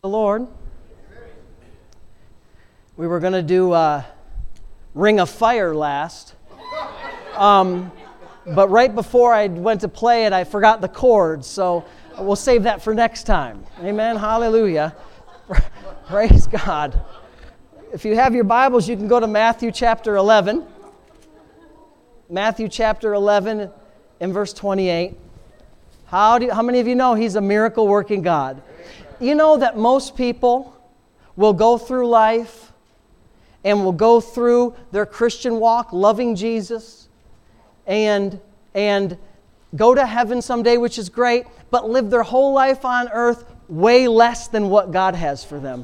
The Lord. We were going to do Ring of Fire last, but right before I went to play it, I forgot the chords, so we'll save that for next time. Amen. Hallelujah. Praise God. If you have your Bibles, you can go to Matthew chapter 11. Matthew chapter 11 and verse 28. How many of you know He's a miracle-working God? You know that most people will go through life and will go through their Christian walk loving Jesus and go to heaven someday, which is great, but live their whole life on earth way less than what God has for them.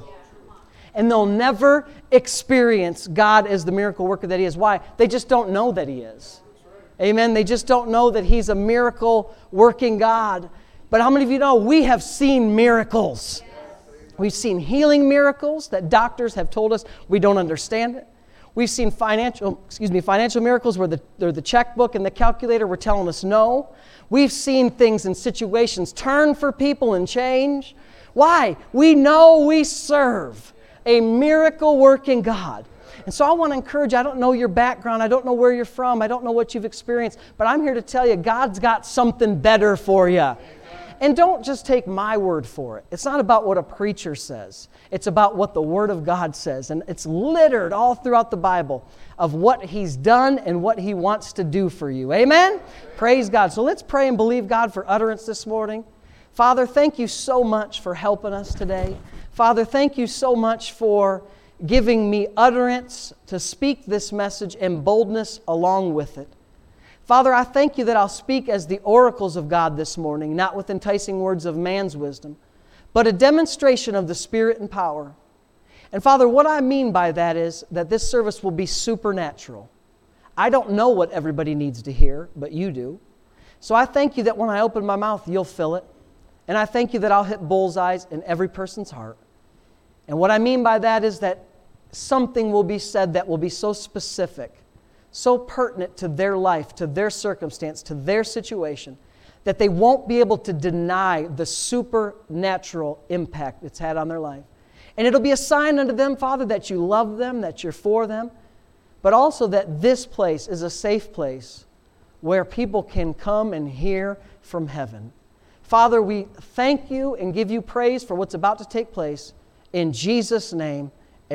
And they'll never experience God as the miracle worker that He is. Why? They just don't know that He is. Amen. They just don't know that He's a miracle working God. But how many of you know we have seen miracles? We've seen healing miracles that doctors have told us we don't understand it. We've seen financial miracles where the checkbook and the calculator were telling us no. We've seen things and situations turn for people and change. Why? We know we serve a miracle-working God. And so I want to encourage you, I don't know your background, I don't know where you're from, I don't know what you've experienced, but I'm here to tell you God's got something better for you. And don't just take my word for it. It's not about what a preacher says. It's about what the Word of God says. And it's littered all throughout the Bible of what He's done and what He wants to do for you. Amen? Praise God. So let's pray and believe God for utterance this morning. Father, thank you so much for helping us today. Father, thank you so much for giving me utterance to speak this message and boldness along with it. Father, I thank you that I'll speak as the oracles of God this morning, not with enticing words of man's wisdom, but a demonstration of the Spirit and power. And Father, what I mean by that is that this service will be supernatural. I don't know what everybody needs to hear, but you do. So I thank you that when I open my mouth, you'll fill it. And I thank you that I'll hit bullseyes in every person's heart. And what I mean by that is that something will be said that will be so specific, so pertinent to their life, to their circumstance, to their situation, that they won't be able to deny the supernatural impact it's had on their life. And it'll be a sign unto them, Father, that you love them, that you're for them, but also that this place is a safe place where people can come and hear from heaven. Father, we thank you and give you praise for what's about to take place. In Jesus' name,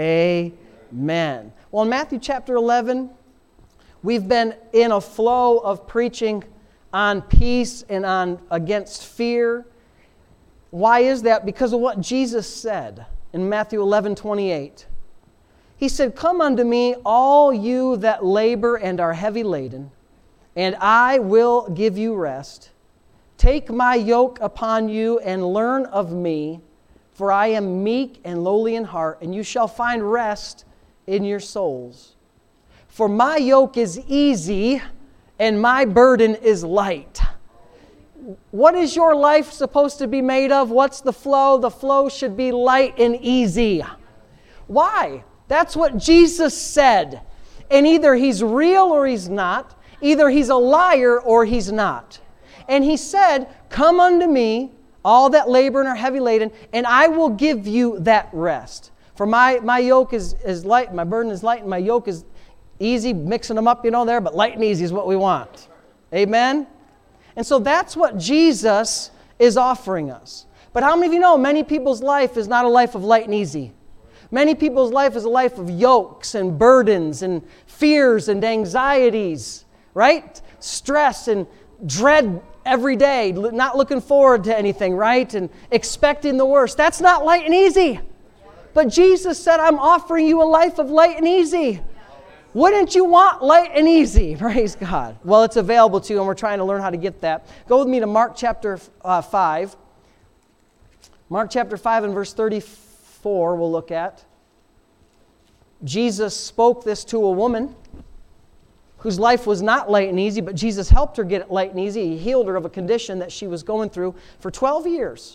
amen. Well, in Matthew chapter 11, we've been in a flow of preaching on peace and on against fear. Why is that? Because of what Jesus said in Matthew 11:28. He said, "Come unto me, all you that labor and are heavy laden, and I will give you rest. Take my yoke upon you and learn of me, for I am meek and lowly in heart, and you shall find rest in your souls. For my yoke is easy and my burden is light." What is your life supposed to be made of? What's the flow? The flow should be light and easy. Why? That's what Jesus said. And either He's real or He's not. Either He's a liar or He's not. And He said, "Come unto me, all that labor and are heavy laden, and I will give you that rest. For my yoke is light, my burden is light, and my yoke is easy," mixing them up, there, but light and easy is what we want. Amen? And so that's what Jesus is offering us. But how many of you know many people's life is not a life of light and easy? Many people's life is a life of yokes and burdens and fears and anxieties, right? Stress and dread every day, not looking forward to anything, right? And expecting the worst. That's not light and easy. But Jesus said, "I'm offering you a life of light and easy." Wouldn't you want light and easy? Praise God. Well, it's available to you, and we're trying to learn how to get that. Go with me to Mark chapter 5. Mark chapter 5 and verse 34 we'll look at. Jesus spoke this to a woman whose life was not light and easy, but Jesus helped her get it light and easy. He healed her of a condition that she was going through for 12 years.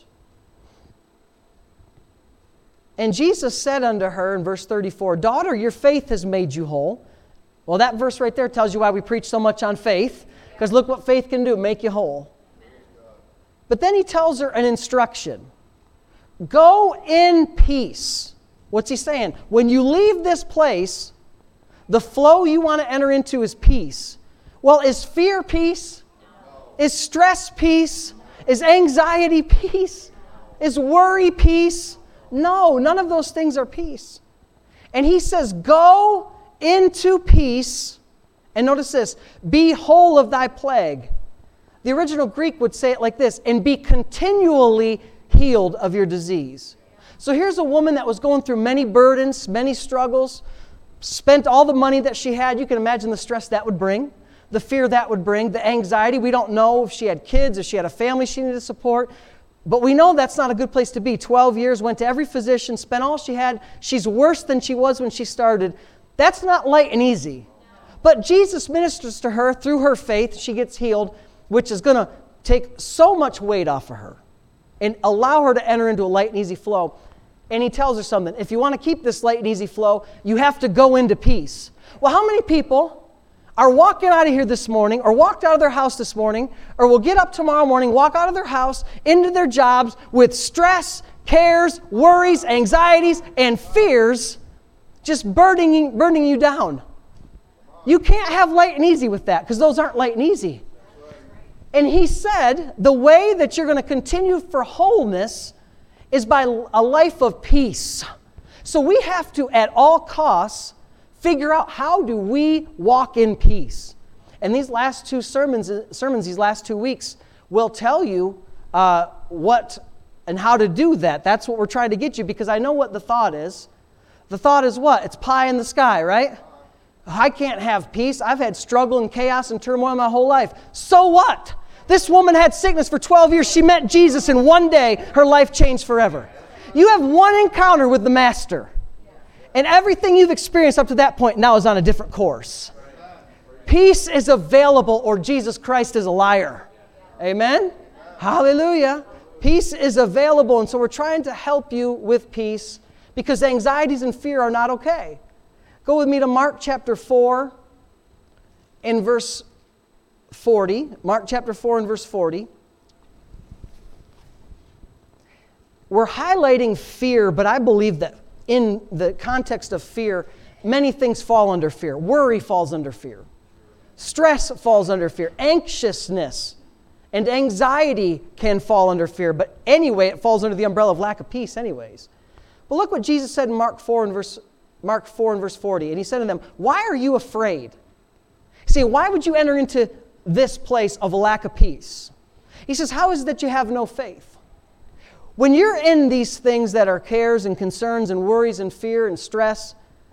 And Jesus said unto her in verse 34, "Daughter, your faith has made you whole." Well, that verse right there tells you why we preach so much on faith, because look what faith can do, make you whole. But then He tells her an instruction. go in peace. What's he saying? When you leave this place, the flow you want to enter into is peace. Well, is fear peace? Is stress peace? Is anxiety peace? Is worry peace? No, none of those things are peace. And he says, go into peace. And notice this, be whole of thy plague. The original Greek would say it like this, and be continually healed of your disease. So here's a woman that was going through many burdens, many struggles, spent all the money that she had. You can imagine the stress that would bring, the fear that would bring, the anxiety. We don't know if she had kids, if she had a family she needed to support. But we know that's not a good place to be. 12 years, went to every physician, spent all she had. She's worse than she was when she started. That's not light and easy. But Jesus ministers to her through her faith. She gets healed, which is going to take so much weight off of her and allow her to enter into a light and easy flow. And he tells her something. If you want to keep this light and easy flow, you have to go into peace. Well, how many people are walking out of here this morning, or walked out of their house this morning, or will get up tomorrow morning, walk out of their house, into their jobs with stress, cares, worries, anxieties, and fears just burdening you down? You can't have light and easy with that, because those aren't light and easy. And he said the way that you're going to continue for wholeness is by a life of peace. So we have to, at all costs, figure out how do we walk in peace. And these last two sermons these last 2 weeks will tell you what and how to do that. That's what we're trying to get you, because I know what the thought is. The thought is what? It's pie in the sky, right? I can't have peace. I've had struggle and chaos and turmoil my whole life. So what? This woman had sickness for 12 years. She met Jesus, and one day her life changed forever. You have one encounter with the Master, and everything you've experienced up to that point now is on a different course. Peace is available, or Jesus Christ is a liar. Amen? Hallelujah. Peace is available, and so we're trying to help you with peace, because anxieties and fear are not okay. Go with me to Mark chapter 4 in verse 40. Mark chapter 4 and verse 40. We're highlighting fear, but I believe that in the context of fear, many things fall under fear. Worry falls under fear. Stress falls under fear. Anxiousness and anxiety can fall under fear. But anyway, it falls under the umbrella of lack of peace anyways. But look what Jesus said in Mark 4 and verse 40. And he said to them, why are you afraid? See, why would you enter into this place of a lack of peace? He says, how is it that you have no faith? When you're in these things that are cares and concerns and worries and fear and stress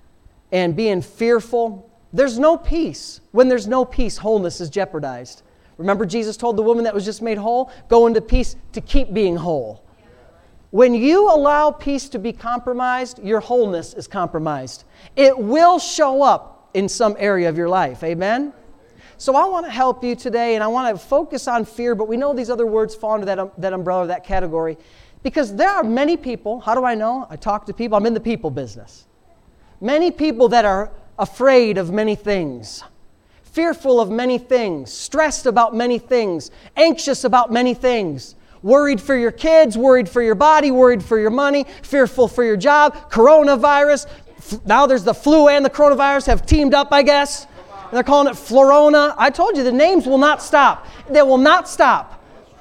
and being fearful, there's no peace. When there's no peace, wholeness is jeopardized. Remember, Jesus told the woman that was just made whole, go into peace to keep being whole. When you allow peace to be compromised, your wholeness is compromised. It will show up in some area of your life. Amen? So I want to help you today, and I want to focus on fear, but we know these other words fall under that umbrella, that category. Because there are many people, how do I know? I talk to people, I'm in the people business. Many people that are afraid of many things, fearful of many things, stressed about many things, anxious about many things, worried for your kids, worried for your body, worried for your money, fearful for your job, coronavirus. Now there's the flu and the coronavirus have teamed up, I guess. And they're calling it Florona. I told you the names will not stop. They will not stop.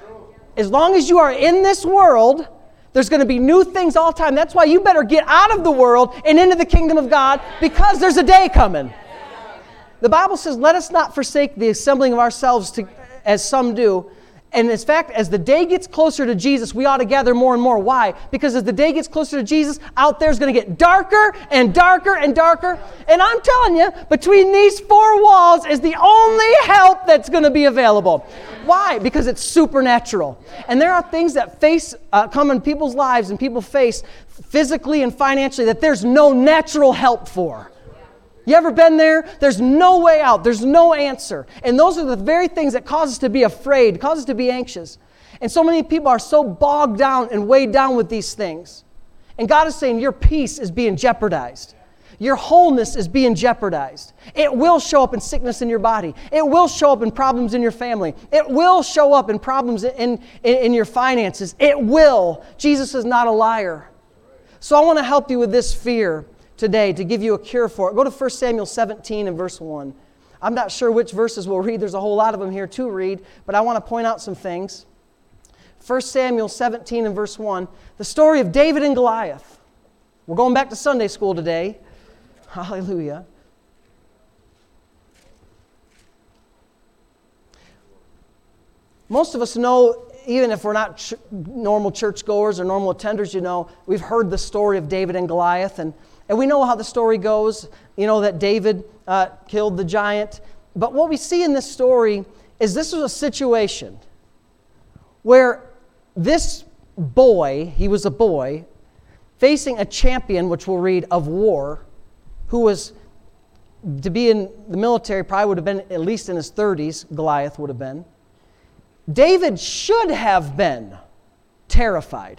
As long as you are in this world, there's going to be new things all the time. That's why you better get out of the world and into the kingdom of God, because there's a day coming. The Bible says, let us not forsake the assembling of ourselves as some do. And in fact, as the day gets closer to Jesus, we ought to gather more and more. Why? Because as the day gets closer to Jesus, out there is going to get darker and darker and darker. And I'm telling you, between these four walls is the only help that's going to be available. Why? Because it's supernatural. And there are things that come in people's lives and people face physically and financially that there's no natural help for. You ever been there? There's no way out. There's no answer. And those are the very things that cause us to be afraid, cause us to be anxious. And so many people are so bogged down and weighed down with these things. And God is saying your peace is being jeopardized. Your wholeness is being jeopardized. It will show up in sickness in your body. It will show up in problems in your family. It will show up in problems in your finances. It will. Jesus is not a liar. So I want to help you with this fear today to give you a cure for it. Go to 1 Samuel 17 and verse 1. I'm not sure which verses we'll read. There's a whole lot of them here to read, but I want to point out some things. 1 Samuel 17 and verse 1, the story of David and Goliath. We're going back to Sunday school today. Hallelujah. Most of us know, even if we're not normal churchgoers or normal attenders, you know, we've heard the story of David and Goliath, and we know how the story goes. You know that David killed the giant. But what we see in this story is this was a situation where this boy, he was a boy, facing a champion, which we'll read, of war, who was, to be in the military, probably would have been at least in his 30s, Goliath would have been. David should have been terrified.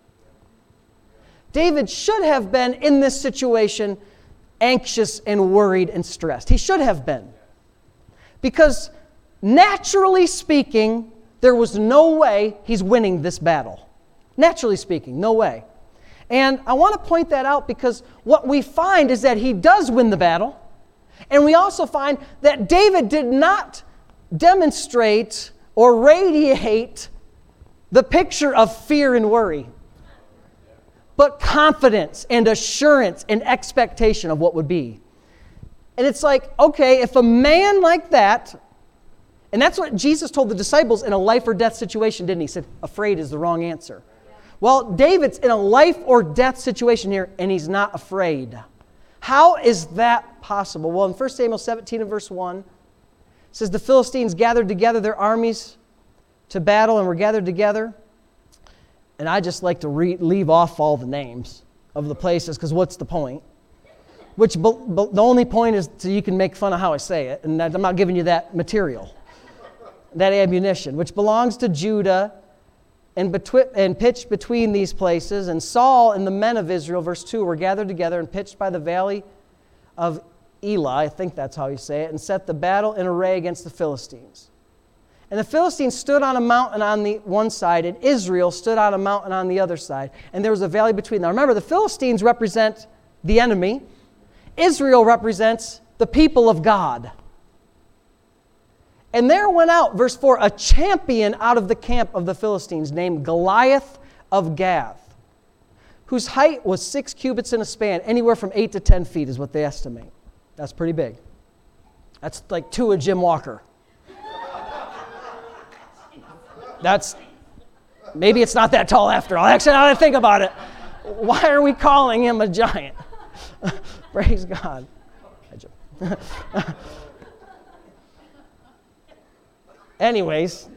David should have been, in this situation, anxious and worried and stressed. He should have been. Because, naturally speaking, there was no way he's winning this battle. Naturally speaking, no way. And I want to point that out because what we find is that he does win the battle. And we also find that David did not demonstrate or radiate the picture of fear and worry, but confidence and assurance and expectation of what would be. And it's like, okay, if a man like that, and that's what Jesus told the disciples in a life or death situation, didn't he? He said, afraid is the wrong answer. Well, David's in a life or death situation here, and he's not afraid. How is that possible? Well, in 1 Samuel 17 and verse 1, it says, the Philistines gathered together their armies to battle and were gathered together. And I just like to leave off all the names of the places, because what's the point? The only point is so you can make fun of how I say it, and I'm not giving you that material, that ammunition, which belongs to Judah, and pitched between these places. And Saul and the men of Israel, verse 2, were gathered together and pitched by the valley of Elah, I think that's how you say it, and set the battle in array against the Philistines. And the Philistines stood on a mountain on the one side, and Israel stood on a mountain on the other side. And there was a valley between them. Now remember, the Philistines represent the enemy. Israel represents the people of God. And there went out, verse 4, a champion out of the camp of the Philistines named Goliath of Gath, whose height was 6 cubits in a span, anywhere from 8 to 10 feet is what they estimate. That's pretty big. That's like 2 of Jim Walker. Maybe it's not that tall after all. Actually, now that I think about it, why are we calling him a giant? Praise God. Anyways,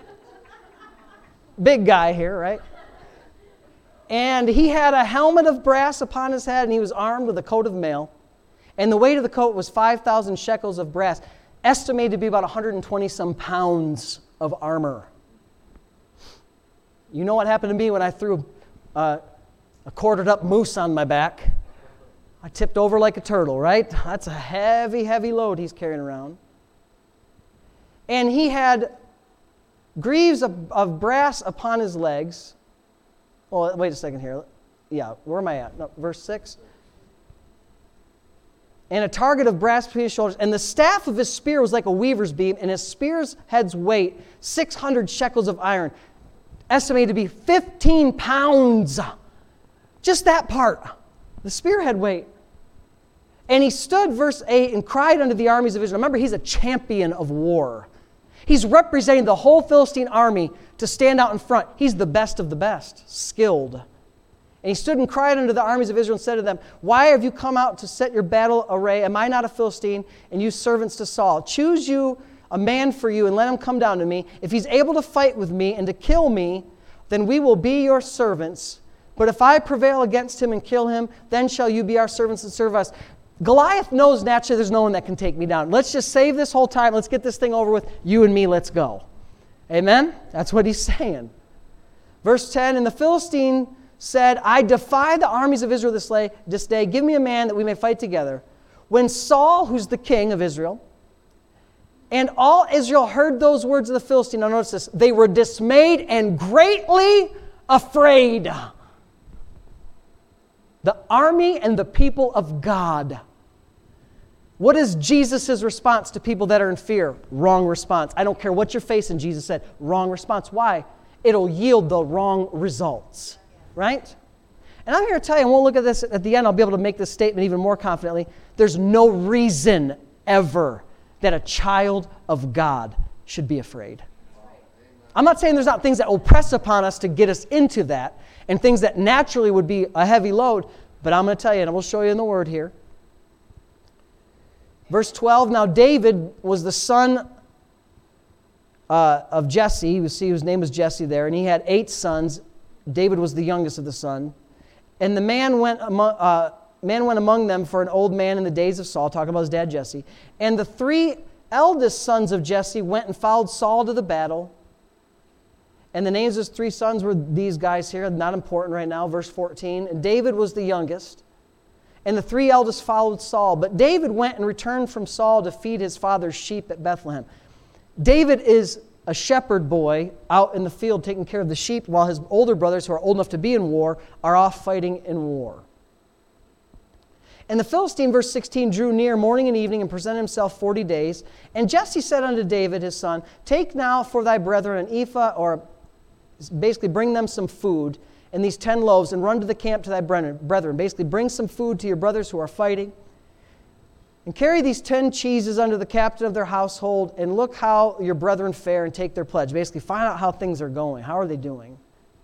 big guy here, right? And he had a helmet of brass upon his head, and he was armed with a coat of mail. And the weight of the coat was 5,000 shekels of brass, estimated to be about 120-some pounds of armor. You know what happened to me when I threw a quartered-up moose on my back? I tipped over like a turtle, right? That's a heavy, heavy load he's carrying around. And he had greaves of brass upon his legs. Well, wait a second here. Yeah, where am I at? No, verse 6. And a target of brass between his shoulders. And the staff of his spear was like a weaver's beam, and his spear's head's weight, 600 shekels of iron, estimated to be 15 pounds. Just that part. The spearhead weight. And he stood, verse 8, and cried unto the armies of Israel. Remember, he's a champion of war. He's representing the whole Philistine army to stand out in front. He's the best of the best, skilled. And he stood and cried unto the armies of Israel and said to them, why have you come out to set your battle array? Am I not a Philistine, and you servants to Saul? Choose you a man for you, and let him come down to me. If he's able to fight with me and to kill me, then we will be your servants. But if I prevail against him and kill him, then shall you be our servants and serve us. Goliath knows naturally there's no one that can take me down. Let's just save this whole time. Let's get this thing over with. You and me, let's go. Amen? That's what he's saying. Verse 10, and the Philistine said, I defy the armies of Israel this day. Give me a man that we may fight together. When Saul, who's the king of Israel, and all Israel heard those words of the Philistine, now notice this, they were dismayed and greatly afraid. The army and the people of God. What is Jesus' response to people that are in fear? Wrong response. I don't care what you're facing, Jesus said. Wrong response. Why? It'll yield the wrong results. Right? And I'm here to tell you, and we'll look at this at the end, I'll be able to make this statement even more confidently. There's no reason ever that a child of God should be afraid. I'm not saying there's not things that will press upon us to get us into that, and things that naturally would be a heavy load, but I'm going to tell you, and we'll show you in the Word here. Verse 12, now David was the son of Jesse. You see his name was Jesse there, and he had 8 sons. David was the youngest of the son. And the man went among them for an old man in the days of Saul, talking about his dad Jesse. And the 3 eldest sons of Jesse went and followed Saul to the battle. And the names of his 3 sons were these guys here, not important right now, verse 14. And David was the youngest. And the 3 eldest followed Saul. But David went and returned from Saul to feed his father's sheep at Bethlehem. David is a shepherd boy out in the field taking care of the sheep, while his older brothers, who are old enough to be in war, are off fighting in war. And the Philistine, verse 16, drew near morning and evening and presented himself 40 days. And Jesse said unto David his son, take now for thy brethren an ephah, or basically bring them some food, and these 10 loaves, and run to the camp to thy brethren. Basically, bring some food to your brothers who are fighting. And carry these 10 cheeses unto the captain of their household, and look how your brethren fare, and take their pledge. Basically, find out how things are going. How are they doing?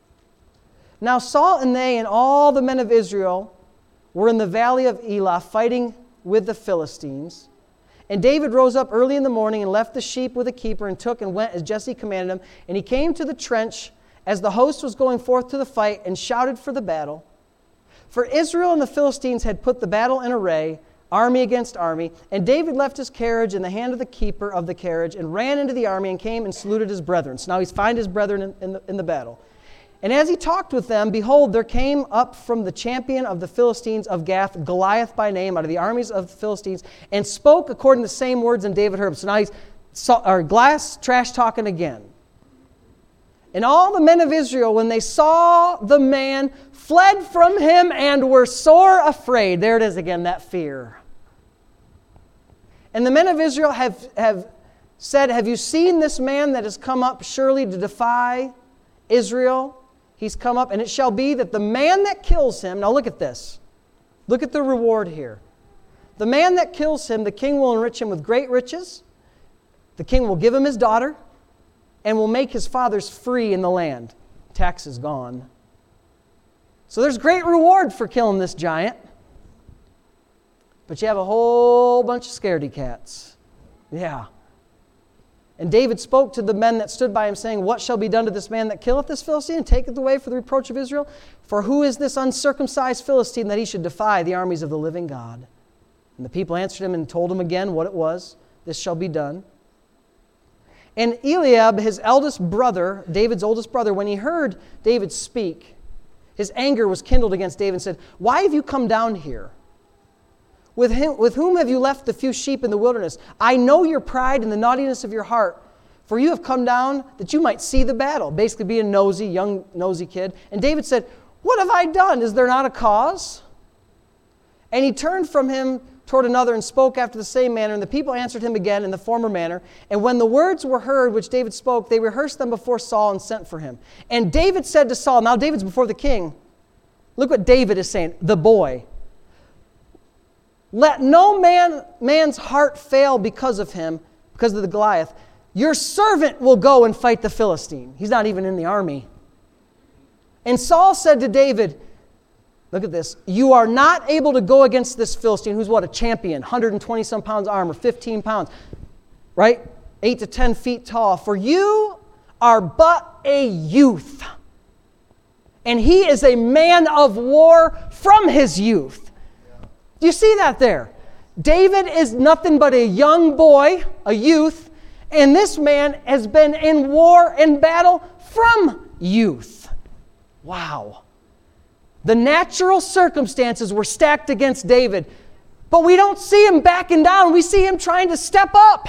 Now Saul and they and all the men of Israel were in the valley of Elah fighting with the Philistines. And David rose up early in the morning and left the sheep with a keeper, and took and went as Jesse commanded him. And he came to the trench as the host was going forth to the fight, and shouted for the battle. For Israel and the Philistines had put the battle in array, army against army. And David left his carriage in the hand of the keeper of the carriage, and ran into the army, and came and saluted his brethren. So now he's found his brethren in the battle. And as he talked with them, behold, there came up from the champion of the Philistines of Gath, Goliath by name, out of the armies of the Philistines, and spoke according to the same words and David heard. So now he's Goliath's trash talking again. And all the men of Israel, when they saw the man, fled from him and were sore afraid. There it is again, that fear. And the men of Israel have said, have you seen this man that has come up surely to defy Israel? He's come up, and it shall be that the man that kills him, now look at this. Look at the reward here. The man that kills him, the king will enrich him with great riches. The king will give him his daughter, and will make his fathers free in the land. Tax is gone. So there's great reward for killing this giant. But you have a whole bunch of scaredy cats. Yeah. And David spoke to the men that stood by him, saying, what shall be done to this man that killeth this Philistine, and taketh away for the reproach of Israel? For who is this uncircumcised Philistine that he should defy the armies of the living God? And the people answered him and told him again what it was. This shall be done. And Eliab, his eldest brother, David's oldest brother, when he heard David speak, his anger was kindled against David and said, why have you come down here? With whom have you left the few sheep in the wilderness? I know your pride and the naughtiness of your heart, for you have come down that you might see the battle. Basically being nosy, young nosy kid. And David said, what have I done? Is there not a cause? And he turned from him toward another and spoke after the same manner. And the people answered him again in the former manner. And when the words were heard which David spoke, they rehearsed them before Saul and sent for him. And David said to Saul, now David's before the king. Look what David is saying, the boy. Let no man's heart fail because of him, because of the Goliath. Your servant will go and fight the Philistine. He's not even in the army. And Saul said to David, look at this, you are not able to go against this Philistine, who's what, a champion, 120 some pounds armor, 15 pounds, right? 8 to 10 feet tall. For you are but a youth. And he is a man of war from his youth. Do you see that there? David is nothing but a young boy, a youth, and this man has been in war and battle from youth. Wow. The natural circumstances were stacked against David. But we don't see him backing down. We see him trying to step up.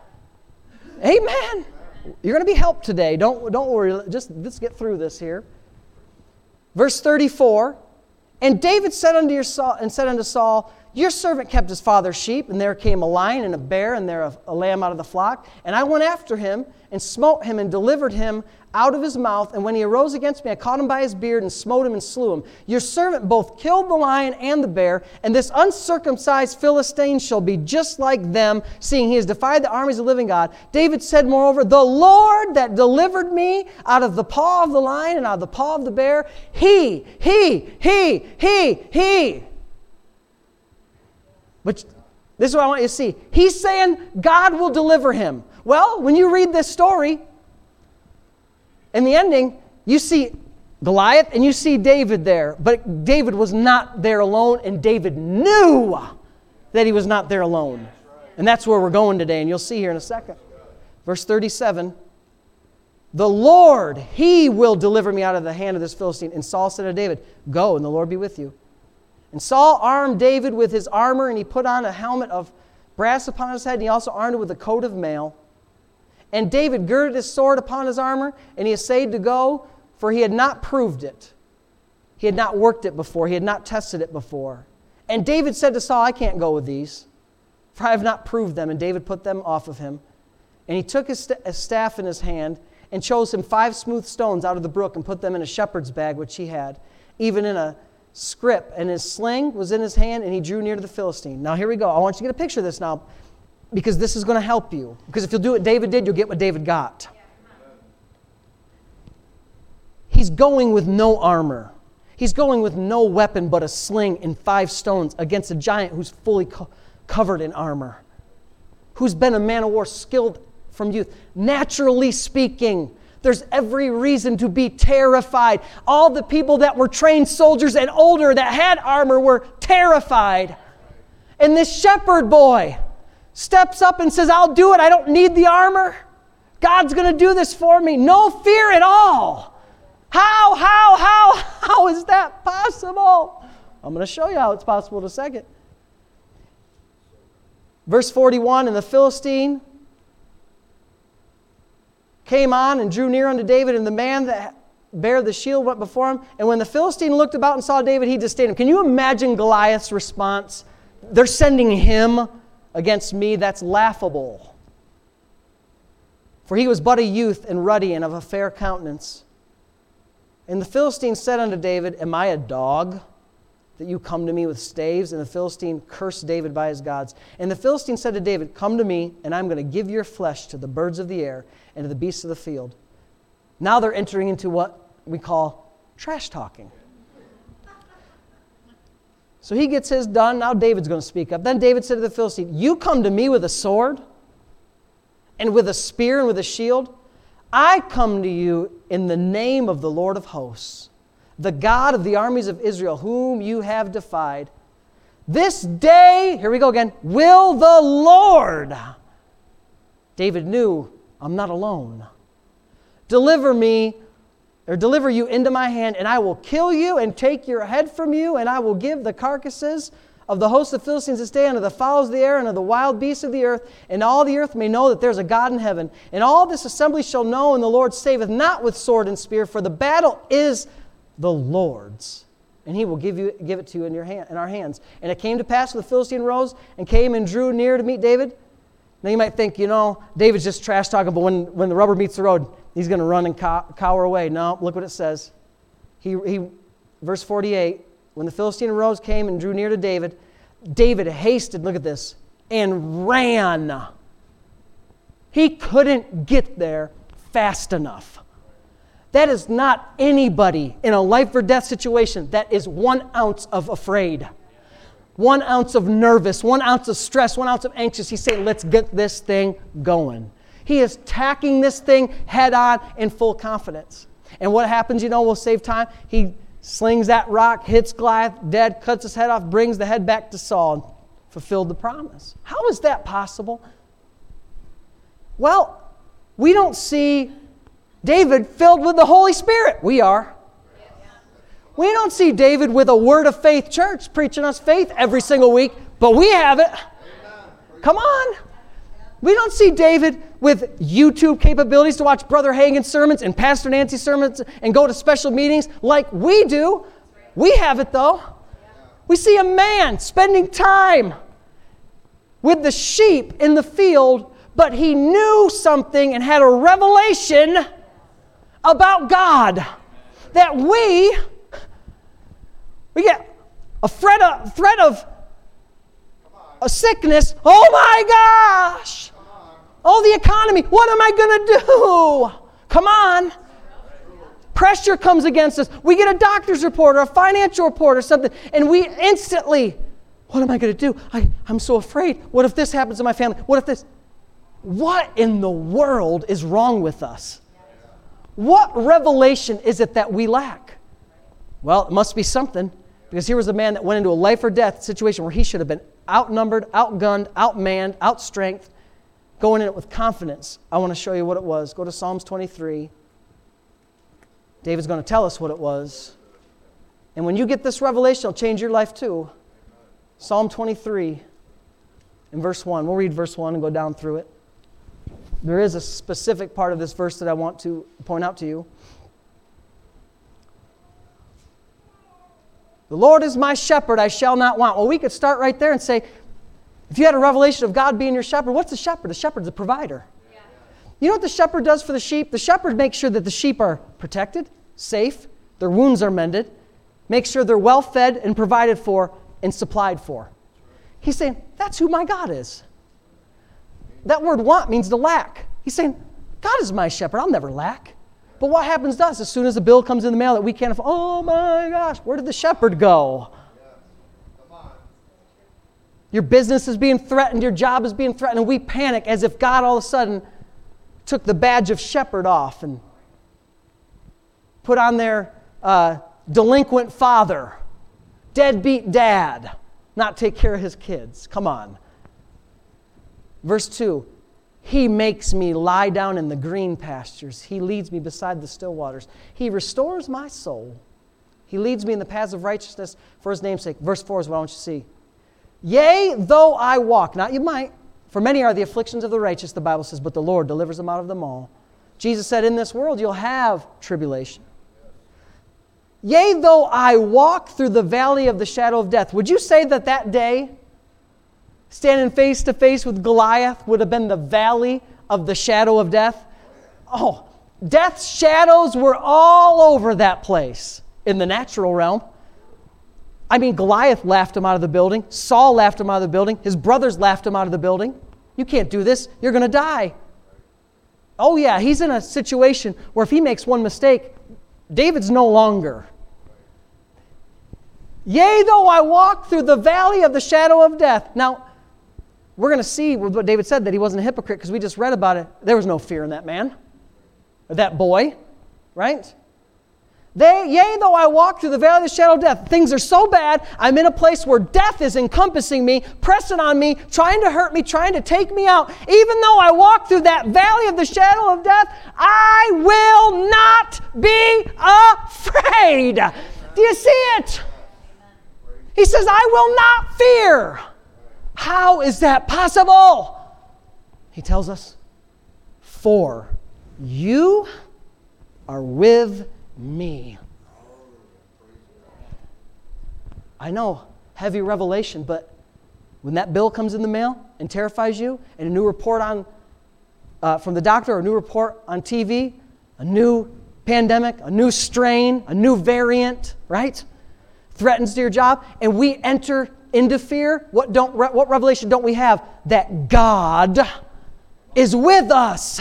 Amen. You're going to be helped today. Don't worry. Just let's get through this here. Verse 34. And David said unto Saul, your servant kept his father's sheep, and there came a lion and a bear, and there a lamb out of the flock. And I went after him, and smote him, and delivered him out of his mouth. And when he arose against me, I caught him by his beard, and smote him, and slew him. Your servant both killed the lion and the bear, and this uncircumcised Philistine shall be just like them, seeing he has defied the armies of the living God. David said, moreover, the Lord that delivered me out of the paw of the lion and out of the paw of the bear, he. But this is what I want you to see. He's saying God will deliver him. Well, when you read this story, in the ending, you see Goliath and you see David there. But David was not there alone, and David knew that he was not there alone. And that's where we're going today, and you'll see here in a second. Verse 37, the Lord, he will deliver me out of the hand of this Philistine. And Saul said to David, go, and the Lord be with you. And Saul armed David with his armor, and he put on a helmet of brass upon his head, and he also armed him with a coat of mail. And David girded his sword upon his armor, and he essayed to go, for he had not proved it. He had not worked it before. He had not tested it before. And David said to Saul, I can't go with these, for I have not proved them. And David put them off of him. And he took his staff in his hand, and chose him 5 smooth stones out of the brook, and put them in a shepherd's bag which he had, even in a scrip, and his sling was in his hand, and he drew near to the Philistine. Now here we go. I want you to get a picture of this now, because this is going to help you. Because if you'll do what David did, you'll get what David got. He's going with no armor. He's going with no weapon but a sling and 5 stones against a giant who's fully covered in armor, who's been a man of war, skilled from youth. Naturally speaking, there's every reason to be terrified. All the people that were trained soldiers and older that had armor were terrified. And this shepherd boy steps up and says, I'll do it. I don't need the armor. God's going to do this for me. No fear at all. How is that possible? I'm going to show you how it's possible in a second. Verse 41, and the Philistine came on and drew near unto David, and the man that bare the shield went before him. And when the Philistine looked about and saw David, he disdained him. Can you imagine Goliath's response? They're sending him against me. That's laughable. For he was but a youth and ruddy and of a fair countenance. And the Philistine said unto David, am I a dog that you come to me with staves? And the Philistine cursed David by his gods. And the Philistine said to David, come to me, and I'm going to give your flesh to the birds of the air and to the beasts of the field. Now they're entering into what we call trash talking. So he gets his done. Now David's going to speak up. Then David said to the Philistine, you come to me with a sword and with a spear and with a shield? I come to you in the name of the Lord of hosts, the God of the armies of Israel, whom you have defied. This day, here we go again, will the Lord. David knew, I'm not alone. Deliver you into my hand, and I will kill you and take your head from you, and I will give the carcasses of the host of Philistines this day unto the fowls of the air and unto the wild beasts of the earth, and all the earth may know that there's a God in heaven. And all this assembly shall know, and the Lord saveth not with sword and spear, for the battle is the Lord's, and he will give it to you in our hands. And it came to pass when the Philistine rose and came and drew near to meet David. Now you might think, David's just trash talking, but when the rubber meets the road, he's going to run and cower away. No, look what it says. Verse 48, when the Philistine arose, came and drew near to David, David hasted, look at this, and ran. He couldn't get there fast enough. That is not anybody in a life or death situation that is 1 ounce of afraid, 1 ounce of nervous, 1 ounce of stress, 1 ounce of anxious. He's saying, let's get this thing going. He is tacking this thing head on in full confidence. And what happens, we'll save time. He slings that rock, hits Goliath, dead, cuts his head off, brings the head back to Saul, and fulfilled the promise. How is that possible? Well, we don't see David filled with the Holy Spirit. We are. We don't see David with a Word of Faith church preaching us faith every single week, but we have it. Come on. We don't see David with YouTube capabilities to watch Brother Hagin's sermons and Pastor Nancy's sermons and go to special meetings like we do. We have it, though. We see a man spending time with the sheep in the field, but he knew something and had a revelation about God. That we get a threat of a sickness. Oh my gosh! Oh, the economy. What am I going to do? Come on. Pressure comes against us. We get a doctor's report or a financial report or something, and we instantly, what am I going to do? I'm so afraid. What if this happens to my family? What if this? What in the world is wrong with us? What revelation is it that we lack? Well, it must be something, because here was a man that went into a life or death situation where he should have been outnumbered, outgunned, outmanned, outstrengthed, going in it with confidence. I want to show you what it was. Go to Psalms 23. David's going to tell us what it was. And when you get this revelation, it'll change your life too. Psalm 23 and verse 1. We'll read verse 1 and go down through it. There is a specific part of this verse that I want to point out to you. The Lord is my shepherd, I shall not want. Well, we could start right there and say, if you had a revelation of God being your shepherd, what's the shepherd? The shepherd's a provider. Yeah. You know what the shepherd does for the sheep? The shepherd makes sure that the sheep are protected, safe, their wounds are mended, makes sure they're well fed and provided for and supplied for. He's saying, that's who my God is. That word want means to lack. He's saying, God is my shepherd, I'll never lack. But what happens to us as soon as a bill comes in the mail that we can't afford? Oh my gosh, where did the shepherd go? Your business is being threatened, your job is being threatened, and we panic as if God all of a sudden took the badge of shepherd off and put on their delinquent father, deadbeat dad, not take care of his kids. Come on. Verse 2, He makes me lie down in the green pastures. He leads me beside the still waters. He restores my soul. He leads me in the paths of righteousness for His name's sake. Verse 4 is what I want you to see. Yea, though I walk, not you might, for many are the afflictions of the righteous, the Bible says, but the Lord delivers them out of them all. Jesus said, in this world you'll have tribulation. Yea, though I walk through the valley of the shadow of death. Would you say that that day, standing face to face with Goliath, would have been the valley of the shadow of death? Oh, death's shadows were all over that place in the natural realm. I mean, Goliath laughed him out of the building. Saul laughed him out of the building. His brothers laughed him out of the building. You can't do this. You're going to die. Oh yeah, he's in a situation where if he makes one mistake, David's no longer. Yea, though I walk through the valley of the shadow of death. Now, we're going to see what David said, that he wasn't a hypocrite, because we just read about it. There was no fear in that man, or that boy, right? Yea, though I walk through the valley of the shadow of death. Things are so bad, I'm in a place where death is encompassing me, pressing on me, trying to hurt me, trying to take me out. Even though I walk through that valley of the shadow of death, I will not be afraid. Do you see it? He says, I will not fear. How is that possible? He tells us, for you are with me. I know, heavy revelation, but when that bill comes in the mail and terrifies you, and a new report from the doctor, or a new report on TV, a new pandemic, a new strain, a new variant, right? Threatens to your job, and we enter into fear, what revelation don't we have? That God is with us.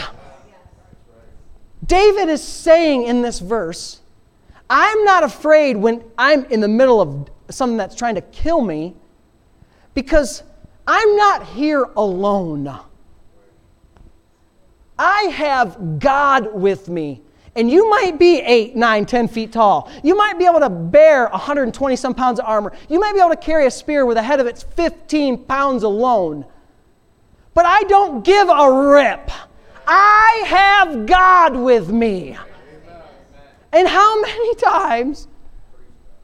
David is saying in this verse, I'm not afraid when I'm in the middle of something that's trying to kill me, because I'm not here alone. I have God with me. And you might be 8, 9, 10 feet tall. You might be able to bear 120-some pounds of armor. You might be able to carry a spear with a head of its 15 pounds alone. But I don't give a rip. I have God with me. And how many times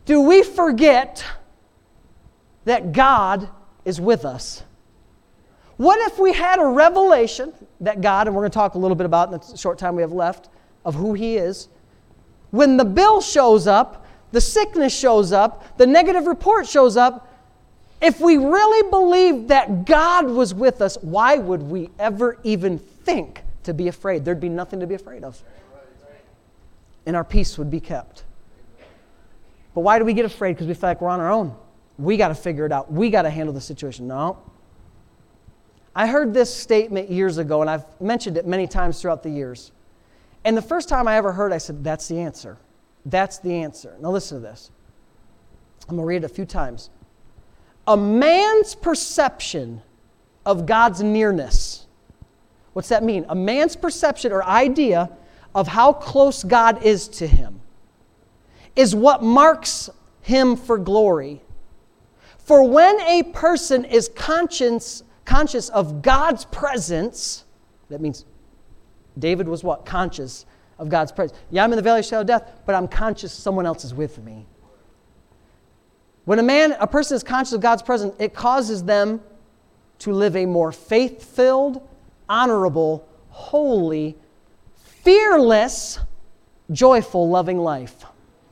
do we forget that God is with us? What if we had a revelation that God, and we're going to talk a little bit about in the short time we have left, of who He is. When the bill shows up, the sickness shows up, the negative report shows up, if we really believed that God was with us, why would we ever even think to be afraid? There'd be nothing to be afraid of. And our peace would be kept. But why do we get afraid? Because we feel like we're on our own. We got to figure it out. We got to handle the situation. No. I heard this statement years ago, and I've mentioned it many times throughout the years. And the first time I ever heard it, I said, that's the answer. That's the answer. Now listen to this. I'm going to read it a few times. A man's perception of God's nearness. What's that mean? A man's perception or idea of how close God is to him is what marks him for glory. For when a person is conscious of God's presence, that means David was what? Conscious of God's presence. Yeah, I'm in the valley of the shadow of death, but I'm conscious someone else is with me. When a person is conscious of God's presence, it causes them to live a more faith-filled, honorable, holy, fearless, joyful, loving life.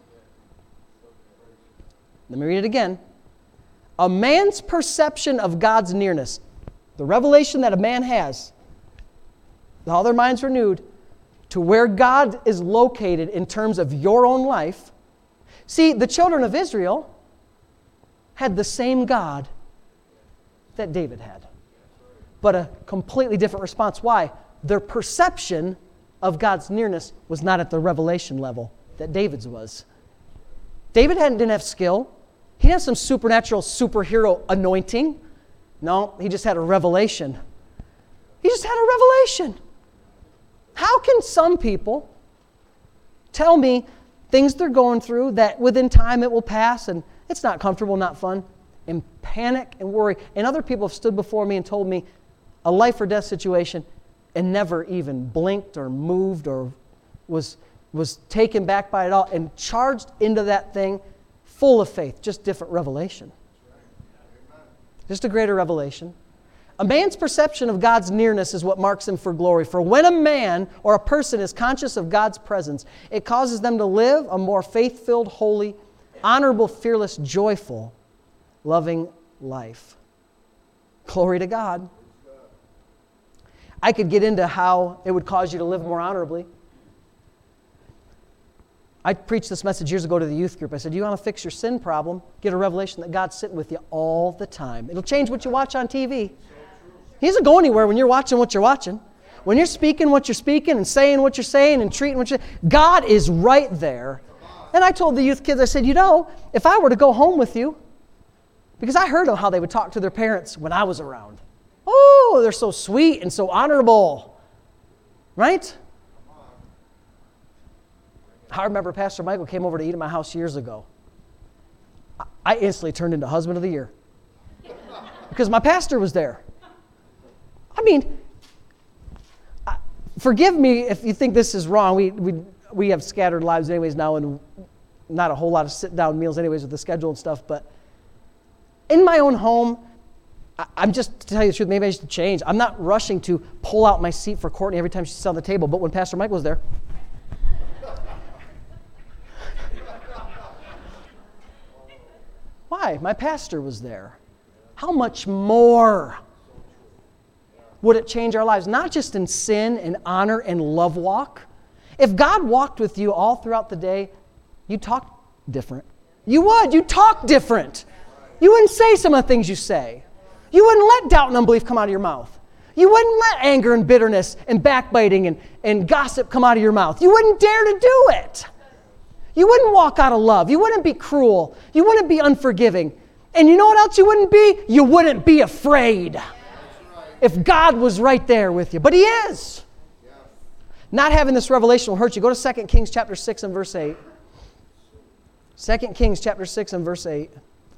Let me read it again. A man's perception of God's nearness, the revelation that a man has, all their minds renewed, to where God is located in terms of your own life. See, the children of Israel had the same God that David had, but a completely different response. Why? Their perception of God's nearness was not at the revelation level that David's was. David didn't have skill. He didn't have some supernatural superhero anointing. No, he just had a revelation. He just had a revelation. How can some people tell me things they're going through that within time it will pass and it's not comfortable, not fun, and panic and worry? And other people have stood before me and told me a life or death situation and never even blinked or moved or was taken back by it all and charged into that thing full of faith, just different revelation. Just a greater revelation. A man's perception of God's nearness is what marks him for glory. For when a man or a person is conscious of God's presence, it causes them to live a more faith-filled, holy, honorable, fearless, joyful, loving life. Glory to God. I could get into how it would cause you to live more honorably. I preached this message years ago to the youth group. I said, you want to fix your sin problem? Get a revelation that God's sitting with you all the time. It'll change what you watch on TV. He doesn't go anywhere when you're watching what you're watching. When you're speaking what you're speaking and saying what you're saying and treating what you're... God is right there. And I told the youth kids, I said, if I were to go home with you, because I heard how they would talk to their parents when I was around. Oh, they're so sweet and so honorable. Right? I remember Pastor Michael came over to eat at my house years ago. I instantly turned into husband of the year because my pastor was there. I mean, forgive me if you think this is wrong. We have scattered lives anyways now and not a whole lot of sit-down meals anyways with the schedule and stuff. But in my own home, I'm just, to tell you the truth, maybe I should change. I'm not rushing to pull out my seat for Courtney every time she sits on the table. But when Pastor Michael was there, why? My pastor was there. How much more would it change our lives? Not just in sin and honor and love walk. If God walked with you all throughout the day, you'd talk different. You would. You'd talk different. You wouldn't say some of the things you say. You wouldn't let doubt and unbelief come out of your mouth. You wouldn't let anger and bitterness and backbiting and gossip come out of your mouth. You wouldn't dare to do it. You wouldn't walk out of love. You wouldn't be cruel. You wouldn't be unforgiving. And you know what else you wouldn't be? You wouldn't be afraid. If God was right there with you. But He is. Not having this revelation will hurt you. Go to 2 Kings chapter 6 and verse 8. 2 Kings chapter 6 and verse 8.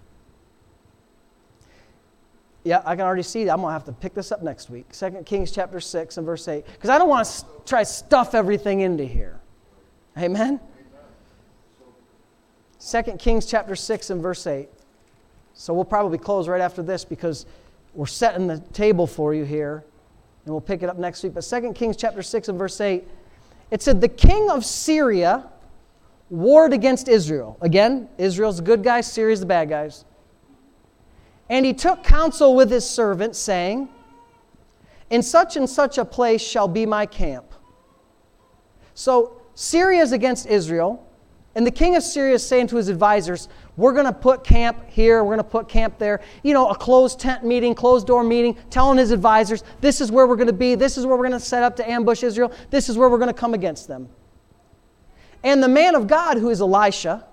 Yeah, I can already see that. I'm going to have to pick this up next week. 2 Kings chapter 6 and verse 8. Because I don't want to try to stuff everything into here. Amen? 2 Kings chapter 6 and verse 8. So we'll probably close right after this because we're setting the table for you here. And we'll pick it up next week. But 2 Kings chapter 6 and verse 8, it said, the king of Syria warred against Israel. Again, Israel's the good guys, Syria's the bad guys. And he took counsel with his servants, saying, in such and such a place shall be my camp. So Syria is against Israel. And the king of Syria is saying to his advisors, we're going to put camp here, we're going to put camp there. You know, a closed tent meeting, closed door meeting, telling his advisors, this is where we're going to be, this is where we're going to set up to ambush Israel, this is where we're going to come against them. And the man of God, who is Elisha,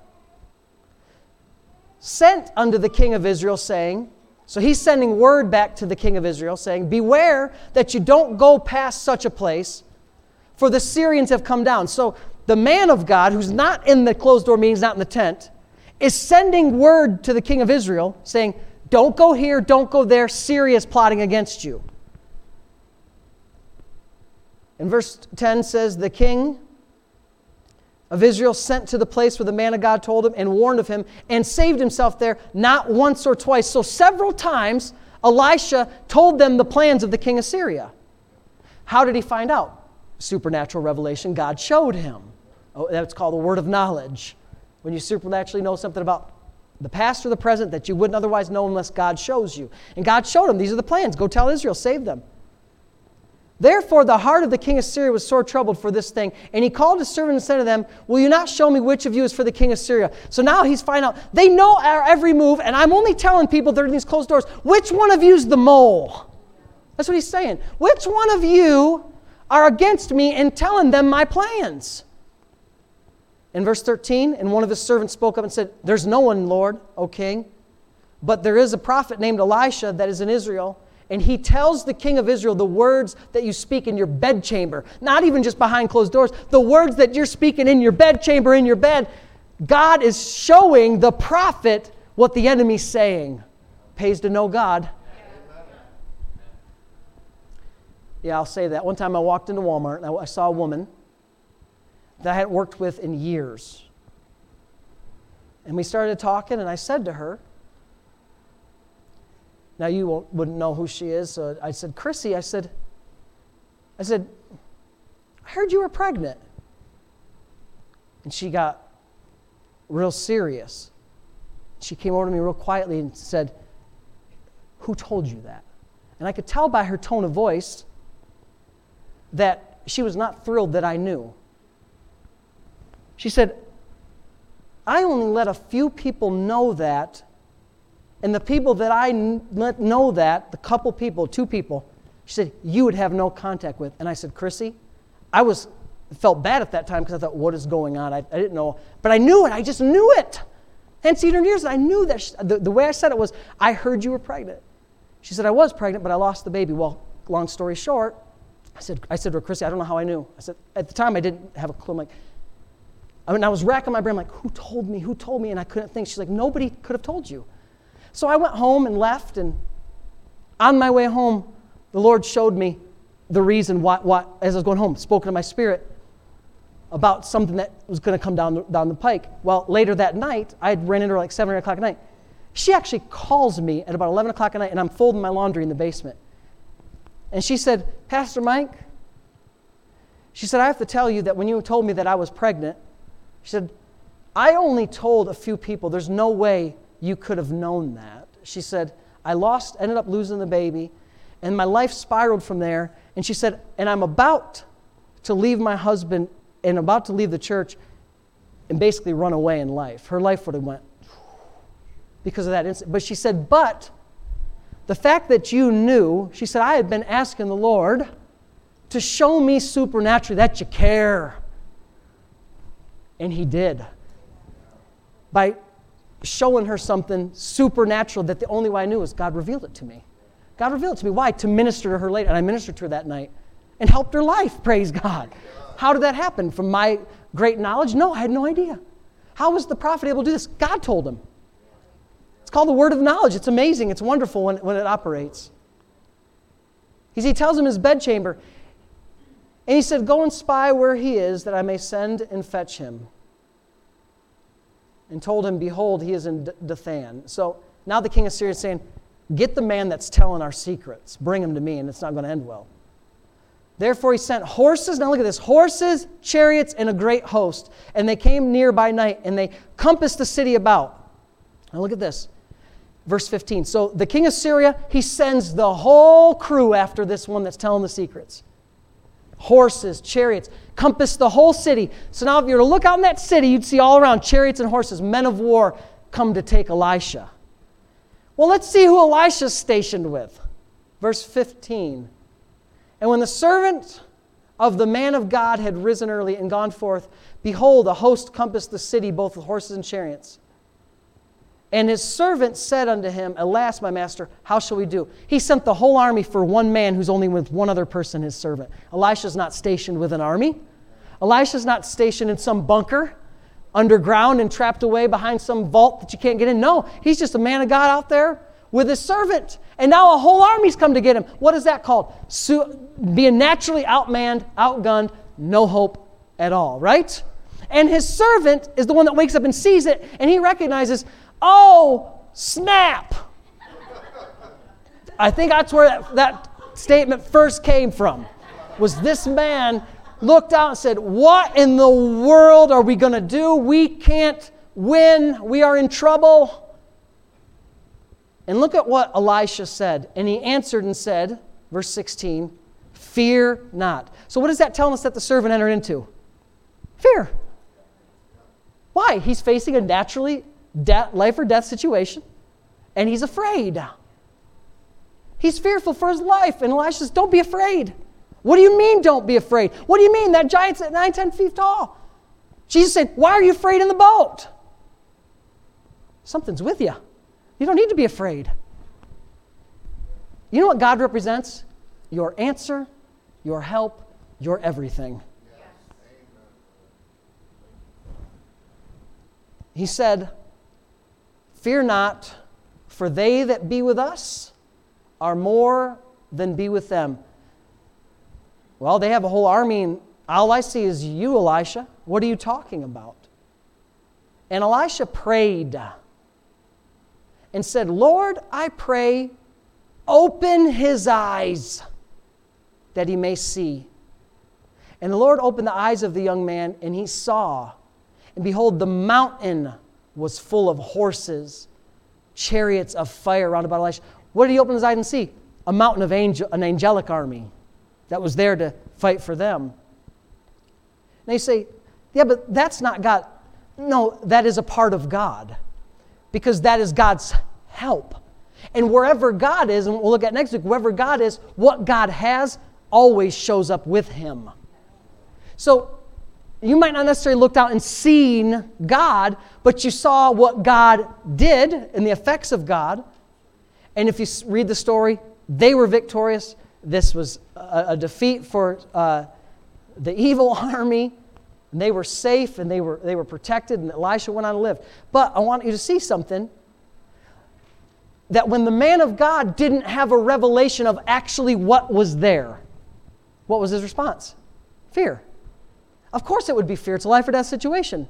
sent unto the king of Israel, saying, so he's sending word back to the king of Israel, saying, beware that you don't go past such a place, for the Syrians have come down. So the man of God, who's not in the closed door meetings, not in the tent, is sending word to the king of Israel, saying, don't go here, don't go there, Syria is plotting against you. And verse 10 says, the king of Israel sent to the place where the man of God told him and warned of him and saved himself there, not once or twice. So several times Elisha told them the plans of the king of Syria. How did he find out? Supernatural revelation. God showed him. Oh, that's called the word of knowledge. When you supernaturally know something about the past or the present that you wouldn't otherwise know unless God shows you. And God showed him, these are the plans. Go tell Israel, save them. Therefore, the heart of the king of Syria was sore troubled for this thing. And he called his servant and said to them, will you not show me which of you is for the king of Syria? So now he's finding out. They know our every move, and I'm only telling people that are in these closed doors, which one of you is the mole? That's what he's saying. Which one of you are against me and telling them my plans? In verse 13, and one of his servants spoke up and said, there's no one, Lord, O king, but there is a prophet named Elisha that is in Israel, and he tells the king of Israel the words that you speak in your bedchamber, not even just behind closed doors, the words that you're speaking in your bedchamber, in your bed. God is showing the prophet what the enemy's saying. Pays to know God. Yeah, I'll say that. One time I walked into Walmart and I saw a woman that I hadn't worked with in years. And we started talking, and I said to her, now you wouldn't know who she is, so I said, Chrissy, I said, I heard you were pregnant. And she got real serious. She came over to me real quietly and said, who told you that? And I could tell by her tone of voice that she was not thrilled that I knew. She said, I only let a few people know that, and the people that I let know that, the couple people, 2 people, she said, you would have no contact with. And I said, Chrissy, I felt bad at that time because I thought, what is going on? I didn't know. But I knew it. I just knew it. And seen her in years, and I knew that. The way I said it was, I heard you were pregnant. She said, I was pregnant, but I lost the baby. Well, long story short, I said to her, Chrissy, I don't know how I knew. I said, at the time, I didn't have a clue. I'm like, I was racking my brain. I'm like, who told me? Who told me? And I couldn't think. She's like, nobody could have told you. So I went home and left, and on my way home, the Lord showed me the reason why as I was going home, spoke to my spirit about something that was going to come down the pike. Well, later that night, I had ran into her like 7 or 8 o'clock at night. She actually calls me at about 11 o'clock at night, and I'm folding my laundry in the basement. And she said, Pastor Mike, she said, I have to tell you that when you told me that I was pregnant, she said, I only told a few people. There's no way you could have known that. She said, I ended up losing the baby, and my life spiraled from there. And she said, and I'm about to leave my husband and about to leave the church and basically run away in life. Her life would have went because of that incident. But she said, but the fact that you knew, she said, I had been asking the Lord to show me supernaturally that you care. And he did. By showing her something supernatural that the only way I knew was God revealed it to me. God revealed it to me. Why? To minister to her later. And I ministered to her that night and helped her life, praise God. How did that happen? From my great knowledge? No, I had no idea. How was the prophet able to do this? God told him. It's called the word of knowledge. It's amazing. It's wonderful when it operates. He tells him his bedchamber. And he said, go and spy where he is, that I may send and fetch him. and told him, behold, he is in Dathan. So now the king of Syria is saying, get the man that's telling our secrets. Bring him to me, and it's not going to end well. Therefore he sent horses. Now look at this. Horses, chariots, and a great host. And they came near by night, and they compassed the city about. Now look at this. Verse 15. So the king of Syria, he sends the whole crew after this one that's telling the secrets. Horses, chariots, compass the whole city. So now if you were to look out in that city, you'd see all around chariots and horses, men of war come to take Elisha. Well, let's see who Elisha's stationed with. Verse 15. And when the servant of the man of God had risen early and gone forth, behold, a host compassed the city, both with horses and chariots. And his servant said unto him, alas, my master, how shall we do? He sent the whole army for one man who's only with one other person, his servant. Elisha's not stationed with an army. Elisha's not stationed in some bunker, underground and trapped away behind some vault that you can't get in. No, he's just a man of God out there with his servant. And now a whole army's come to get him. What is that called? Being naturally outmanned, outgunned, no hope at all, right? And his servant is the one that wakes up and sees it, and he recognizes, oh, snap. I think that's where that statement first came from, was this man looked out and said, what in the world are we going to do? We can't win. We are in trouble. And look at what Elisha said. And he answered and said, verse 16, fear not. So what is that telling us that the servant entered into? Fear. Why? He's facing a naturally life or death situation, and he's afraid. He's fearful for his life. And Elisha says, don't be afraid. What do you mean, don't be afraid? What do you mean? That giant's at 9-10 feet tall. Jesus said, why are you afraid in the boat? Something's with you. You don't need to be afraid. You know what God represents? Your answer, your help, your everything. He said, fear not, for they that be with us are more than be with them. Well, they have a whole army, and all I see is you, Elisha. What are you talking about? And Elisha prayed and said, Lord, I pray, open his eyes that he may see. And the Lord opened the eyes of the young man, and he saw. And behold, the mountain was full of horses, chariots of fire round about Elisha. What did he open his eyes and see? A mountain of an angelic army that was there to fight for them. And they say, yeah, but that's not God. No, that is a part of God, because that is God's help. And wherever God is, and we'll look at next week, wherever God is, what God has always shows up with him. So you might not necessarily looked out and seen God, but you saw what God did and the effects of God. And if you read the story, they were victorious. This was a defeat for the evil army. And they were safe, and they were protected, and Elisha went on to live. But I want you to see something, that when the man of God didn't have a revelation of actually what was there, what was his response? Fear. Of course it would be fear. It's a life or death situation.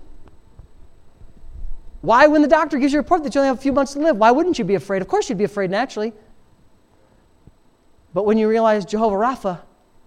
Why, when the doctor gives you a report that you only have a few months to live, why wouldn't you be afraid? Of course you'd be afraid naturally. But when you realize Jehovah Rapha,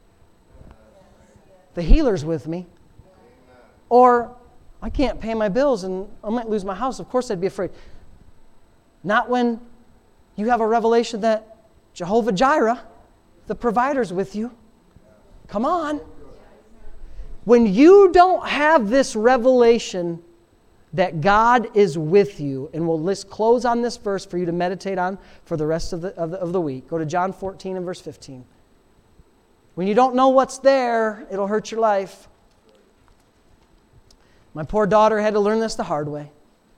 the healer's with me, or I can't pay my bills and I might lose my house, of course I'd be afraid. Not when you have a revelation that Jehovah Jireh, the provider's with you. Come on. When you don't have this revelation that God is with you, and we'll close on this verse for you to meditate on for the rest of the week. Go to John 14 and verse 15. When you don't know what's there, it'll hurt your life. My poor daughter had to learn this the hard way.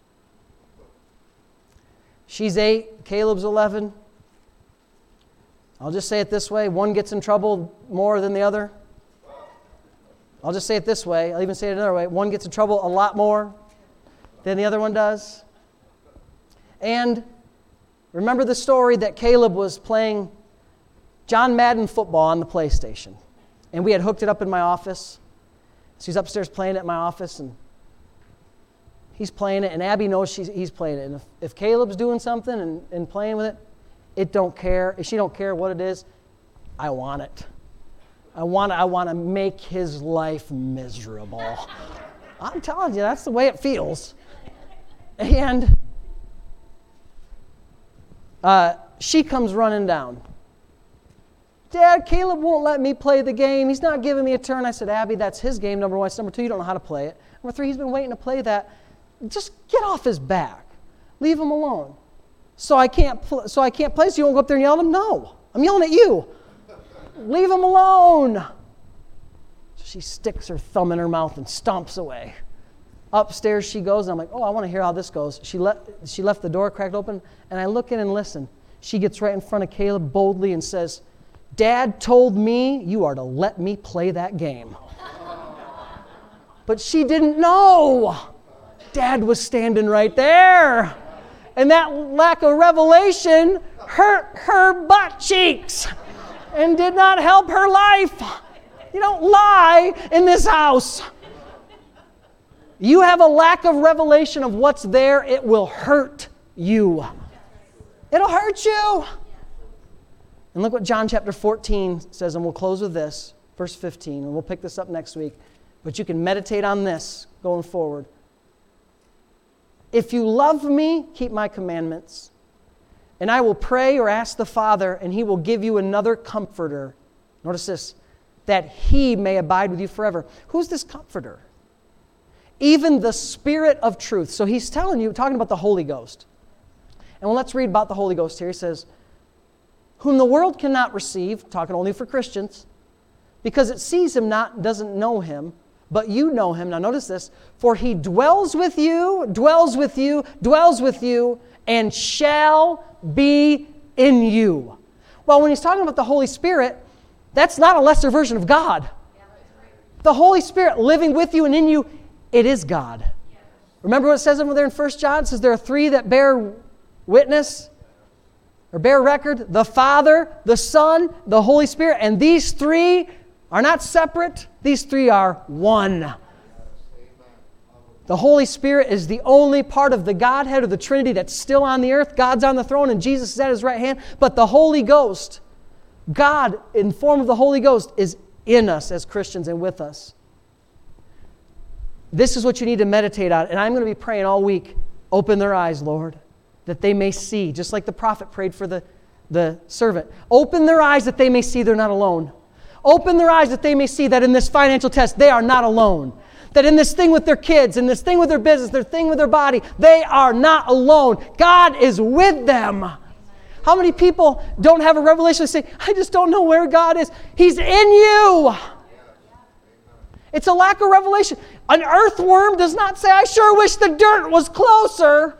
She's 8, Caleb's 11. I'll just say it this way, one gets in trouble more than the other. I'll just say it this way, I'll even say it another way, one gets in trouble a lot more than the other one does. And remember the story that Caleb was playing John Madden football on the PlayStation. And we had hooked it up in my office. So he's upstairs playing at my office, and he's playing it, and Abby knows he's playing it. And if Caleb's doing something and playing with it, it don't care. If she don't care what it is, I want it. I want to make his life miserable. I'm telling you, that's the way it feels. And she comes running down. Dad, Caleb won't let me play the game. He's not giving me a turn. I said, Abby, that's his game, number one. Number two, you don't know how to play it. Number three, he's been waiting to play that. Just get off his back. Leave him alone. So I can't play, so you won't go up there and yell at him? No. I'm yelling at you. Leave him alone. So she sticks her thumb in her mouth and stomps away. Upstairs she goes, and I'm like, oh, I want to hear how this goes. She left the door cracked open, and I look in and listen. She gets right in front of Caleb boldly and says, Dad told me you are to let me play that game. But she didn't know. Dad was standing right there. And that lack of revelation hurt her butt cheeks and did not help her life. You don't lie in this house. You have a lack of revelation of what's there, it will hurt you. It'll hurt you. And look what John chapter 14 says, and we'll close with this, verse 15, and we'll pick this up next week. But you can meditate on this going forward. If you love me, keep my commandments. And I will pray or ask the Father, and he will give you another comforter. Notice this, that he may abide with you forever. Who's this comforter? Even the Spirit of truth. So he's talking about the Holy Ghost. And well, let's read about the Holy Ghost here. He says, whom the world cannot receive, talking only for Christians, because it sees him not, doesn't know him, but you know him. Now notice this, for he dwells with you, and shall be in you. Well, when he's talking about the Holy Spirit, that's not a lesser version of God. The Holy Spirit living with you and in you, it is God. Remember what it says over there in 1 John? It says there are three that bear witness or bear record, the Father, the Son, the Holy Spirit, and these three are not separate. These three are one. The Holy Spirit is the only part of the Godhead or the Trinity that's still on the earth. God's on the throne and Jesus is at his right hand. But the Holy Ghost, God in form of the Holy Ghost, is in us as Christians and with us. This is what you need to meditate on. And I'm going to be praying all week. Open their eyes, Lord, that they may see, just like the prophet prayed for the servant. Open their eyes that they may see they're not alone. Open their eyes that they may see that in this financial test, they are not alone. That in this thing with their kids, in this thing with their business, their thing with their body, they are not alone. God is with them. How many people don't have a revelation and say, I just don't know where God is? He's in you. It's a lack of revelation. An earthworm does not say, I sure wish the dirt was closer.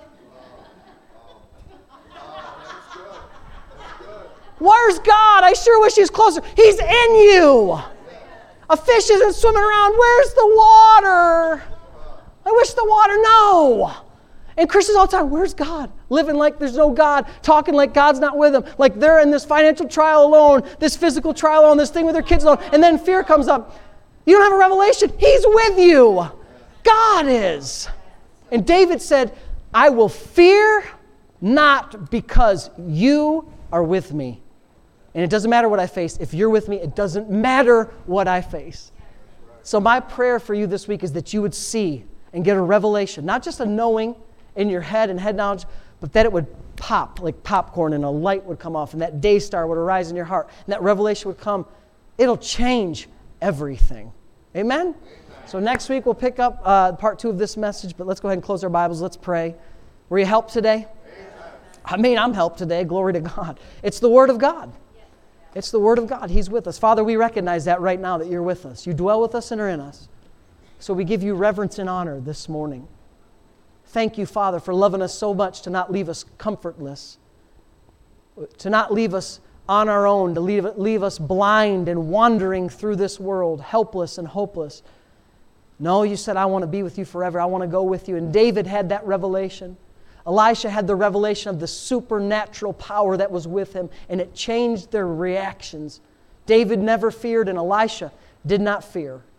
Where's God? I sure wish he was closer. He's in you. A fish isn't swimming around. Where's the water? I wish the water. No. And Christians all the time, where's God? Living like there's no God, talking like God's not with them, like they're in this financial trial alone, this physical trial alone, this thing with their kids alone, and then fear comes up. You don't have a revelation. He's with you. God is. And David said, I will fear not because you are with me. And it doesn't matter what I face. If you're with me, it doesn't matter what I face. So my prayer for you this week is that you would see and get a revelation, not just a knowing in your head and head knowledge, but that it would pop like popcorn and a light would come off and that day star would arise in your heart and that revelation would come. It'll change everything. Amen? So next week we'll pick up part 2 of this message, but let's go ahead and close our Bibles. Let's pray. Were you helped today? I mean, I'm helped today. Glory to God. It's the Word of God. It's the Word of God. He's with us. Father, we recognize that right now, that you're with us. You dwell with us and are in us. So we give you reverence and honor this morning. Thank you, Father, for loving us so much to not leave us comfortless, to not leave us on our own, to leave us blind and wandering through this world, helpless and hopeless. No, you said, I want to be with you forever. I want to go with you. And David had that revelation. Elisha had the revelation of the supernatural power that was with him, and it changed their reactions. David never feared, and Elisha did not fear.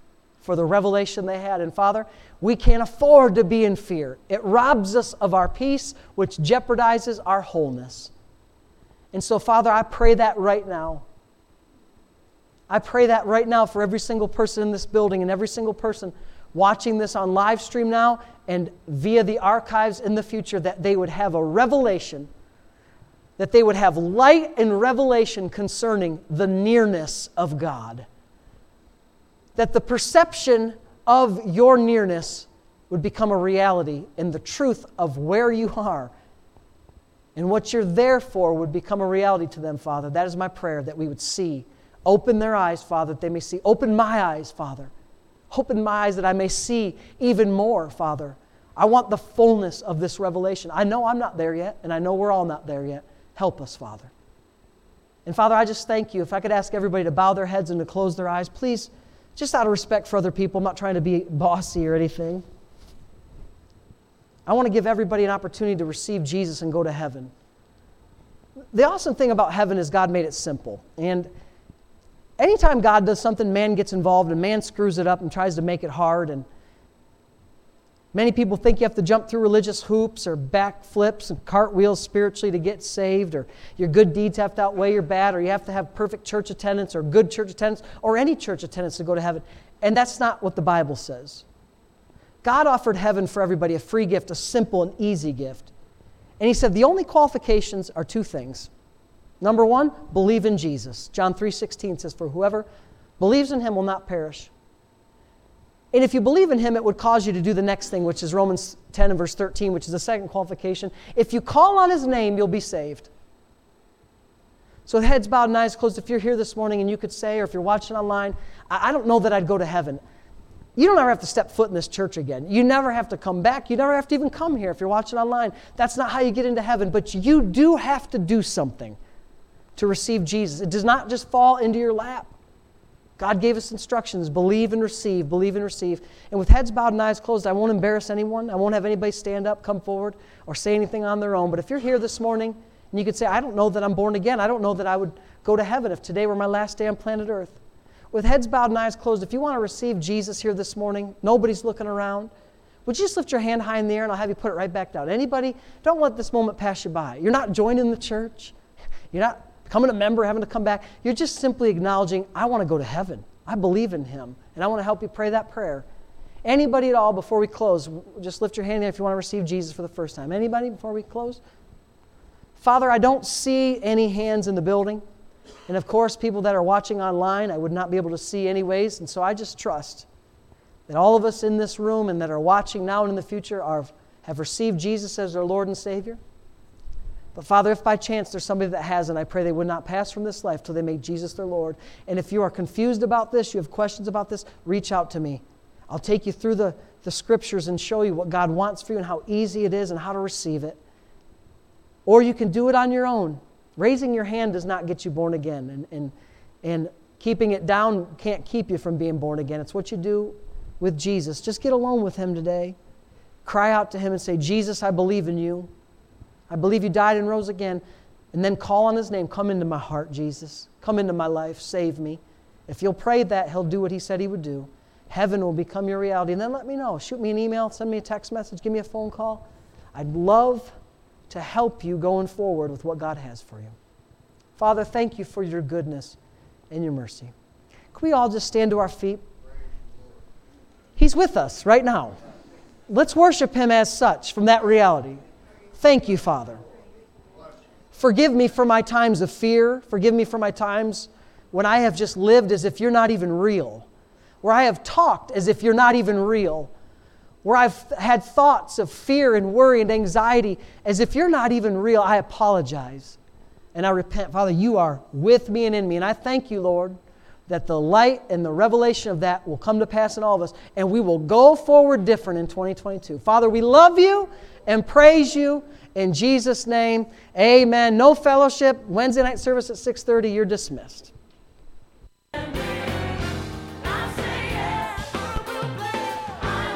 for the revelation they had. And Father, we can't afford to be in fear. It robs us of our peace, which jeopardizes our wholeness. And so, Father, I pray that right now. I pray that right now for every single person in this building and every single person watching this on live stream now and via the archives in the future, that they would have a revelation, that they would have light and revelation concerning the nearness of God. That the perception of your nearness would become a reality, and the truth of where you are and what you're there for would become a reality to them, Father. That is my prayer, that we would see. Open their eyes, Father, that they may see. Open my eyes, Father. Open my eyes that I may see even more, Father. I want the fullness of this revelation. I know I'm not there yet, and I know we're all not there yet. Help us, Father. And Father, I just thank you. If I could ask everybody to bow their heads and to close their eyes, please, just out of respect for other people. I'm not trying to be bossy or anything. I want to give everybody an opportunity to receive Jesus and go to heaven. The awesome thing about heaven is God made it simple. And anytime God does something, man gets involved and man screws it up and tries to make it hard. And many people think you have to jump through religious hoops or backflips and cartwheels spiritually to get saved, or your good deeds have to outweigh your bad, or you have to have perfect church attendance or good church attendance or any church attendance to go to heaven. And that's not what the Bible says. God offered heaven for everybody, a free gift, a simple and easy gift. And He said the only qualifications are two things. Number one, believe in Jesus. John 3:16 says, for whoever believes in Him will not perish. And if you believe in Him, it would cause you to do the next thing, which is Romans 10 and verse 13, which is the second qualification. If you call on His name, you'll be saved. So with heads bowed and eyes closed, if you're here this morning and you could say, or if you're watching online, I don't know that I'd go to heaven. You don't ever have to step foot in this church again. You never have to come back. You never have to even come here if you're watching online. That's not how you get into heaven. But you do have to do something to receive Jesus. It does not just fall into your lap. God gave us instructions. Believe and receive. Believe and receive. And with heads bowed and eyes closed, I won't embarrass anyone. I won't have anybody stand up, come forward, or say anything on their own. But if you're here this morning and you could say, I don't know that I'm born again. I don't know that I would go to heaven if today were my last day on planet Earth. With heads bowed and eyes closed, if you want to receive Jesus here this morning, nobody's looking around, would you just lift your hand high in the air and I'll have you put it right back down. Anybody? Don't let this moment pass you by. You're not joining the church. You're not becoming a member, having to come back. You're just simply acknowledging, I want to go to heaven. I believe in Him, and I want to help you pray that prayer. Anybody at all before we close, just lift your hand if you want to receive Jesus for the first time. Anybody before we close? Father, I don't see any hands in the building. And of course, people that are watching online, I would not be able to see anyways. And so I just trust that all of us in this room and that are watching now and in the future have received Jesus as their Lord and Savior. But Father, if by chance there's somebody that hasn't, I pray they would not pass from this life till they make Jesus their Lord. And if you are confused about this, you have questions about this, reach out to me. I'll take you through the Scriptures and show you what God wants for you and how easy it is and how to receive it. Or you can do it on your own. Raising your hand does not get you born again. And keeping it down can't keep you from being born again. It's what you do with Jesus. Just get alone with Him today. Cry out to Him and say, Jesus, I believe in You. I believe You died and rose again. And then call on His name. Come into my heart, Jesus. Come into my life. Save me. If you'll pray that, He'll do what He said He would do. Heaven will become your reality. And then let me know. Shoot me an email. Send me a text message. Give me a phone call. I'd love to help you going forward with what God has for you. Father, thank You for Your goodness and Your mercy. Can we all just stand to our feet? He's with us right now. Let's worship Him as such from that reality. Thank You, Father. Forgive me for my times of fear. Forgive me for my times when I have just lived as if You're not even real. Where I have talked as if You're not even real. Where I've had thoughts of fear and worry and anxiety as if You're not even real. I apologize and I repent. Father, You are with me and in me. And I thank You, Lord, that the light and the revelation of that will come to pass in all of us, and we will go forward different in 2022. Father, we love You and praise You in Jesus' name. Amen. No fellowship. Wednesday night service at 6:30. You're dismissed.